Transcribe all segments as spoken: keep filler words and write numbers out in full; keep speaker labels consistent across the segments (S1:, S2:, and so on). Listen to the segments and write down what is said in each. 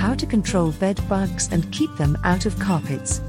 S1: How to control bed bugs and keep them out of carpets.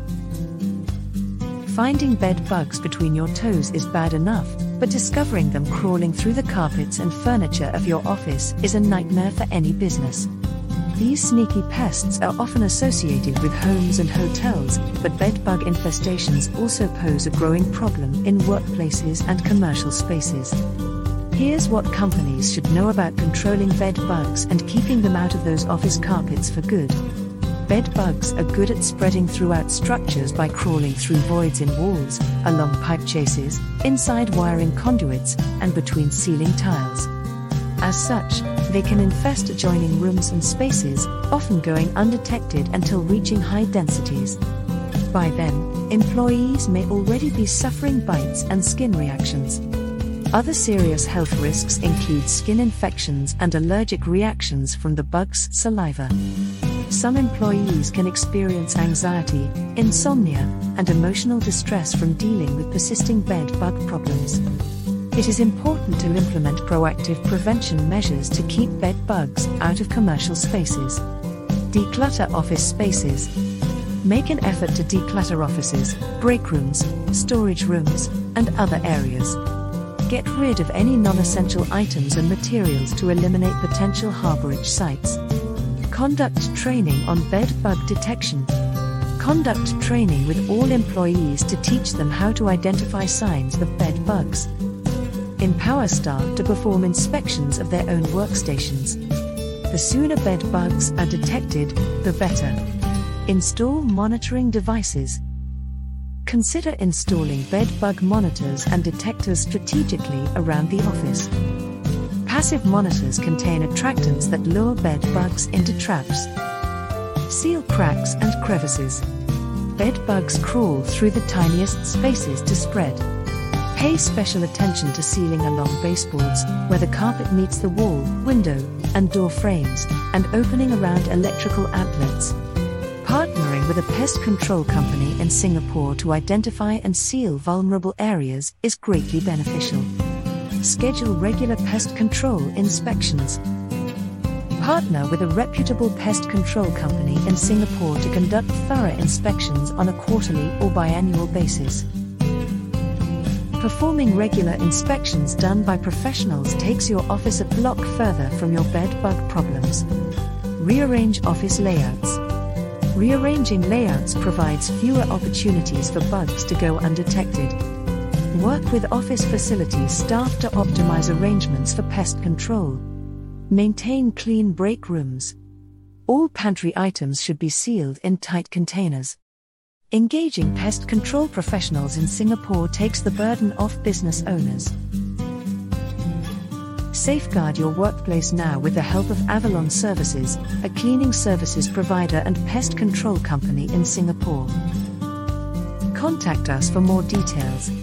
S1: Finding bed bugs between your toes is bad enough, but discovering them crawling through the carpets and furniture of your office is a nightmare for any business. These sneaky pests are often associated with homes and hotels, but bed bug infestations also pose a growing problem in workplaces and commercial spaces. Here's what companies should know about controlling bed bugs and keeping them out of those office carpets for good. Bed bugs are good at spreading throughout structures by crawling through voids in walls, along pipe chases, inside wiring conduits, and between ceiling tiles. As such, they can infest adjoining rooms and spaces, often going undetected until reaching high densities. By then, employees may already be suffering bites and skin reactions. Other serious health risks include skin infections and allergic reactions from the bug's saliva. Some employees can experience anxiety, insomnia, and emotional distress from dealing with persisting bed bug problems. It is important to implement proactive prevention measures to keep bed bugs out of commercial spaces. Declutter office spaces. Make an effort to declutter offices, break rooms, storage rooms, and other areas. Get rid of any non-essential items and materials to eliminate potential harborage sites. Conduct training on bed bug detection. Conduct training with all employees to teach them how to identify signs of bed bugs. Empower staff to perform inspections of their own workstations. The sooner bed bugs are detected, the better. Install monitoring devices. Consider installing bed bug monitors and detectors strategically around the office. Passive monitors contain attractants that lure bed bugs into traps. Seal cracks and crevices. Bed bugs crawl through the tiniest spaces to spread. Pay special attention to sealing along baseboards, where the carpet meets the wall, window, and door frames, and opening around electrical outlets. Partnering with a pest control company in Singapore to identify and seal vulnerable areas is greatly beneficial. Schedule regular pest control inspections. Partner with a reputable pest control company in Singapore to conduct thorough inspections on a quarterly or biannual basis. Performing regular inspections done by professionals takes your office a block further from your bed bug problems. Rearrange office layouts. Rearranging layouts provides fewer opportunities for bugs to go undetected. Work with office facilities staff to optimize arrangements for pest control. Maintain clean break rooms. All pantry items should be sealed in tight containers. Engaging pest control professionals in Singapore takes the burden off business owners. Safeguard your workplace now with the help of Avalon Services, a cleaning services provider and pest control company in Singapore. Contact us for more details.